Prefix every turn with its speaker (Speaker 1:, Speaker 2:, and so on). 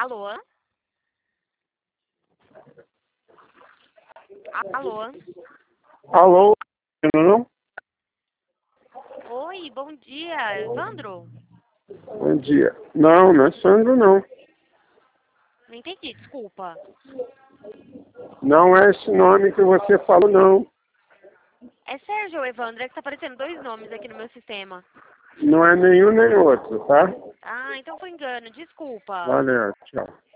Speaker 1: Alô? Alô?
Speaker 2: Alô, não?
Speaker 1: Oi, bom dia, Evandro?
Speaker 2: Bom dia. Não, não é Sandro, não.
Speaker 1: Não entendi, desculpa.
Speaker 2: Não é esse nome que você falou, não.
Speaker 1: É Sérgio ou Evandro? É que tá aparecendo dois nomes aqui no meu sistema.
Speaker 2: Não é nenhum nem outro, tá?
Speaker 1: Ah, então foi engano, desculpa.
Speaker 2: Valeu, tchau.